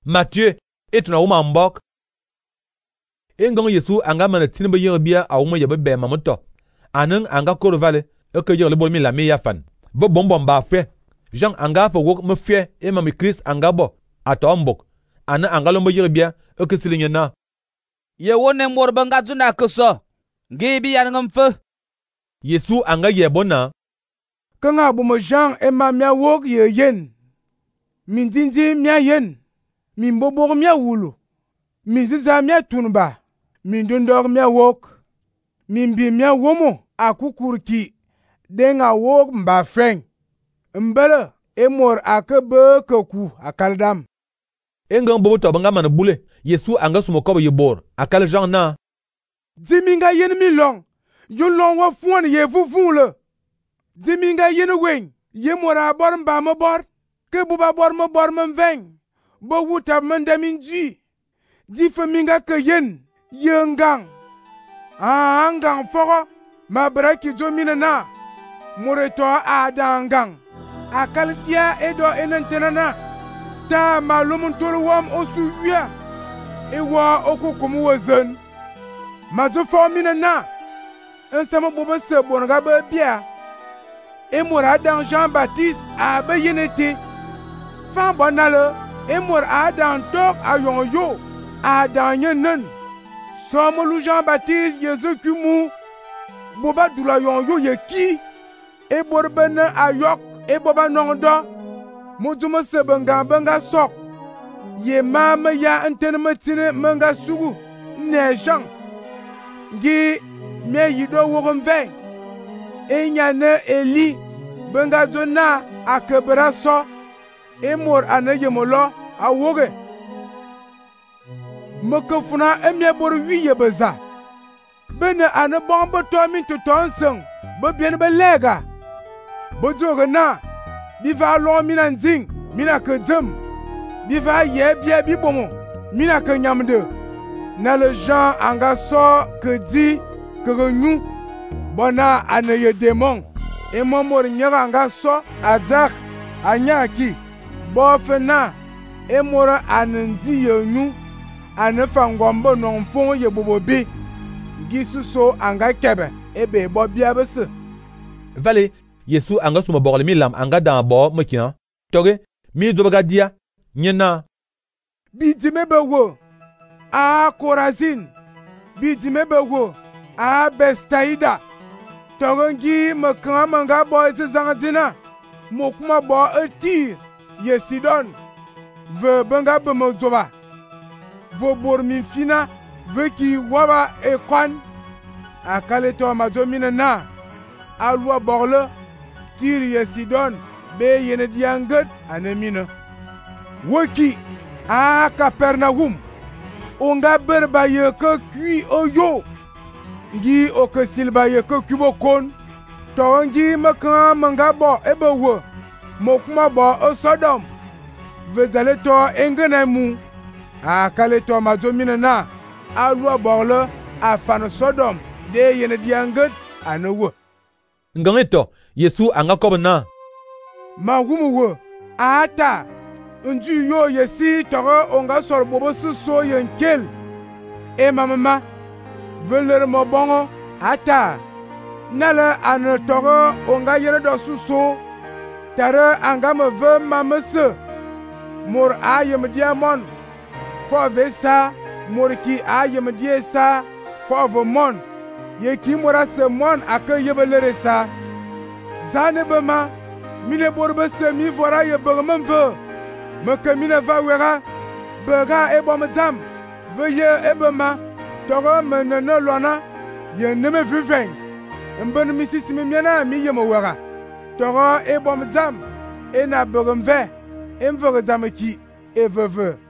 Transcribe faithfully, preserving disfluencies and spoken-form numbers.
Matthieu etuna wuma mbok. Engong Yesu anga mana tinbe yerbia a wuma yebe be mamuto. Anen anga kor vale e ke yer le bol mi la mi yafan. Bo bonbon ba fe. Jean anga fo wok me fe e mami Christ anga bo ato mbok. Anen anga lombo yerbia e ke silinye na. Ye wonne mor banga zuna kuso. Gibi yan ngomfe. Yesu anga yebona. Kanga bomo Jean e ma mia wok ye yen. Min dindi mia yen. Min bobor mia wulu. Min ziza mia tunba. Min dundor mia wok. Min bi mia womo akukurki. Denga wok mba freng. Mbele e mor akebe keku akaldam. Engong bobo to banga mana bule. Yesu anga sumo kobo yebor. Akal Jean na. Diminga yen mi long. Yon long wa fuan ye fufun le. Diminga yen wen. Ye mora bor mba me bor. Ke buba bor me bor me veng. Bo wuta mendamin ji. Di feminga ke yen. Yengang. Ah angang foro. Ma braki jo minana. Moreto a dangang. Akal dia edo enentenana. Ta malumun tolu wam osu wia. Ewa oku kumu wazen. Ma jo fo minana. Ensama bobo se bonga be bia. E mora dan Jean-Baptiste a be yenete. Fan bonale. E mora a dan tok a yon yo. A dan yenen. Somolu Jean-Baptiste Yesu kumu. Boba dula yon yo ye ki. E borbene a yok. E boba nondo. Mujuma se benga benga sok. Ye mama ya entene metine menga sugu. Ne Jean. Gi me yido wogon ve. E nyane Eli. Benga zona akebra so. E mor ane yemolo a woge. Mekefuna emye bor wiye beza. Bene ane bombe to min to tonseng. Be bien be lega. Bo joge na. Biva lo mina nzing. Mina ke dzem. Biva ye bie bi bomo. Mina ke nyamde. Na le Jean anga so ke di ke renyu. Bona ane ye démon. E momor nyega anga so ajak anyaki. Bo fena e mora anndi ye nu. Ane fangombo non fon ye bobobi. Gisu so anga kebe. Ebe bo bia bese. Vale, Yesu anga sumo bokole mi lam anga dan bo mekian. Toge, mi dobaga dia. Nyena. Bidime bewo. A Korazin. Bidime bewo. A Bestaida. Togongi mekan manga bo se zangadina. Mokuma bo etir. Ye Sidon. Ve benga bemo zoba. Vo bormin fina. Ve ki waba e kwan. Akale to mazomina na. Alwa borle. Tir ye Sidon. Be yene dianget anemina. Woki. A Capernaum. Onga berba ye ke kui oyo. Ngi oke silba ye ke kubokon. Torongi mekan manga bo ebe wo. Mokuma bo o Sodom. Vezale to engene mu. A kale to mazomine na. Alwa borle a fan Sodom. De yene dianget anewo. Ngangeto Yesu anga kobo na. Ma wumu wo. Ata. Nju yo yesi toro onga sor bobo suso yenkel. E mamama. Veler mo bongo. Ata. Nala ane toro onga yere do suso. Tare anga me ve mamese. Mor a yem diamon. Fo ve sa. Mor ki a yem die sa. Fo ve mon. Ye ki mora se mon ake yebelere sa. Zane bema. Mine borbe se mi vora ye bermen ve. Meke mine va wera. Bega e bom zam. Veye e bema. Toro me nene lona. Ye neme viveng. Mbene misisi mi miena mi ye me wera. Toro e bom zam. E na berem ve. E mvere zame ki. E veve.